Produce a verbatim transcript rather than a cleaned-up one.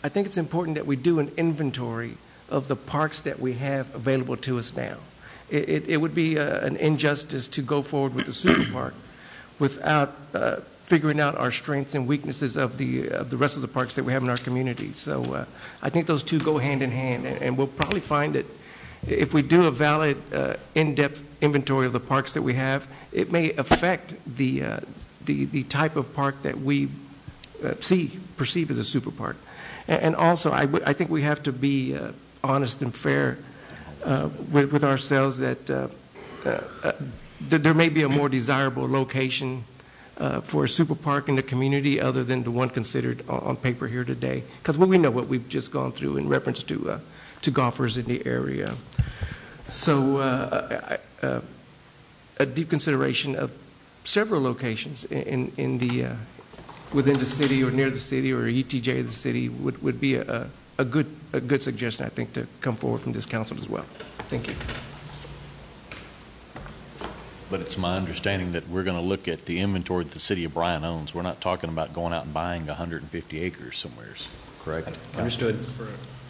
I think it's important that we do an inventory of the parks that we have available to us now. It, it, it would be uh, an injustice to go forward with the super park without uh, figuring out our strengths and weaknesses of the of the rest of the parks that we have in our community. So uh, I think those two go hand in hand, and, and we'll probably find that if we do a valid, uh, in-depth inventory of the parks that we have, it may affect the uh, the the type of park that we uh, see perceive as a super park. And, and also, I, w I think we have to be uh, honest and fair uh, with with ourselves that uh, uh, uh, th there may be a more desirable location uh, for a super park in the community other than the one considered on, on paper here today. Because we know what we've just gone through in reference to uh, to golfers in the area. So uh, I, uh, a deep consideration of several locations in, in the, uh, within the city or near the city or E T J of the city would, would be a, a, good, a good suggestion, I think, to come forward from this council as well. Thank you. But it's my understanding that we're going to look at the inventory that the city of Bryan owns. We're not talking about going out and buying one hundred fifty acres somewhere, correct? Understood.